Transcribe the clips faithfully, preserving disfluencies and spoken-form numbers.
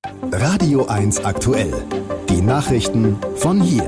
Radio eins aktuell. Die Nachrichten von hier.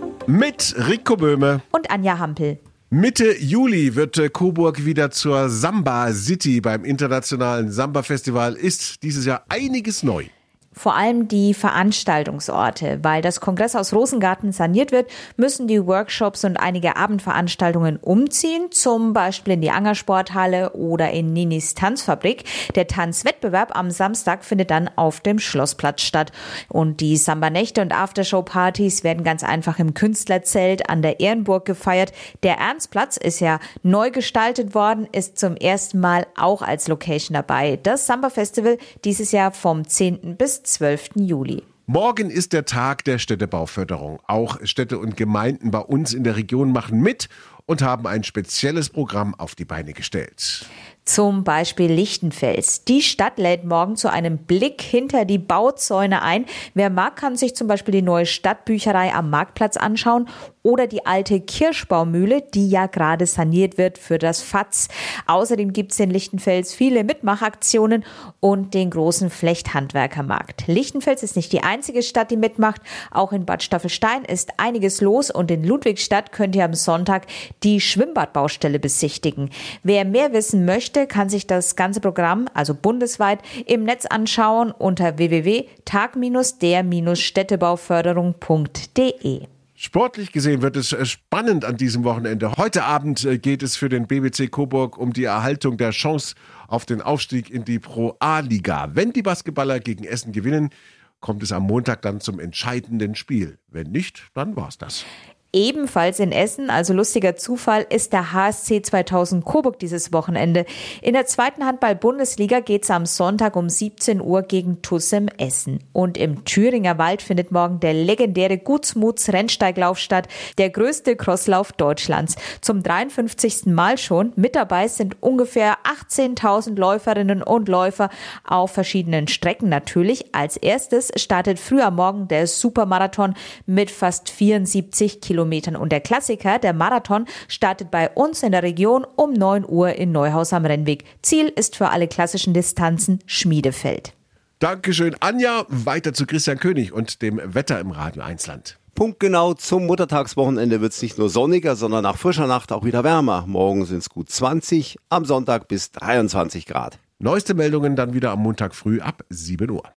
Mit Rico Böhme und Anja Hampel. Mitte Juli wird Coburg wieder zur Samba City. Beim internationalen Samba-Festival ist dieses Jahr einiges neu. Vor allem die Veranstaltungsorte. Weil das Kongresshaus Rosengarten saniert wird, müssen die Workshops und einige Abendveranstaltungen umziehen, zum Beispiel in die Angersporthalle oder in Ninis Tanzfabrik. Der Tanzwettbewerb am Samstag findet dann auf dem Schlossplatz statt. Und die Samba-Nächte und Aftershow-Partys werden ganz einfach im Künstlerzelt an der Ehrenburg gefeiert. Der Ernstplatz ist ja neu gestaltet worden, ist zum ersten Mal auch als Location dabei. Das Samba-Festival dieses Jahr vom zehnten bis zwölften Juli. Morgen ist der Tag der Städtebauförderung. Auch Städte und Gemeinden bei uns in der Region machen mit und haben ein spezielles Programm auf die Beine gestellt. Zum Beispiel Lichtenfels. Die Stadt lädt morgen zu einem Blick hinter die Bauzäune ein. Wer mag, kann sich zum Beispiel die neue Stadtbücherei am Marktplatz anschauen oder die alte Kirschbaumühle, die ja gerade saniert wird für das F A Z. Außerdem gibt es in Lichtenfels viele Mitmachaktionen und den großen Flechthandwerkermarkt. Lichtenfels ist nicht die einzige Stadt, die mitmacht. Auch in Bad Staffelstein ist einiges los und in Ludwigstadt könnt ihr am Sonntag die Schwimmbadbaustelle besichtigen. Wer mehr wissen möchte, kann sich das ganze Programm, also bundesweit, im Netz anschauen unter w w w punkt tag der städtebauförderung punkt de. Sportlich gesehen wird es spannend an diesem Wochenende. Heute Abend geht es für den B B C Coburg um die Erhaltung der Chance auf den Aufstieg in die Pro A-Liga. Wenn die Basketballer gegen Essen gewinnen, kommt es am Montag dann zum entscheidenden Spiel. Wenn nicht, dann war's das. Ebenfalls in Essen, also lustiger Zufall, ist der H S C zweitausend Coburg dieses Wochenende. In der zweiten Handball-Bundesliga geht es am Sonntag um siebzehn Uhr gegen T U S im Essen. Und im Thüringer Wald findet morgen der legendäre Gutsmuts-Rennsteiglauf statt, der größte Crosslauf Deutschlands. Zum dreiundfünfzigsten Mal schon. Mit dabei sind ungefähr achtzehntausend Läuferinnen und Läufer auf verschiedenen Strecken natürlich. Als erstes startet früh am Morgen der Supermarathon mit fast vierundsiebzig Kilometern. Und der Klassiker, der Marathon, startet bei uns in der Region um neun Uhr in Neuhaus am Rennweg. Ziel ist für alle klassischen Distanzen Schmiedefeld. Dankeschön, Anja. Weiter zu Christian König und dem Wetter im Radio eins Land. Punktgenau zum Muttertagswochenende wird es nicht nur sonniger, sondern nach frischer Nacht auch wieder wärmer. Morgen sind es gut zwanzig, am Sonntag bis dreiundzwanzig Grad. Neueste Meldungen dann wieder am Montag früh ab sieben Uhr.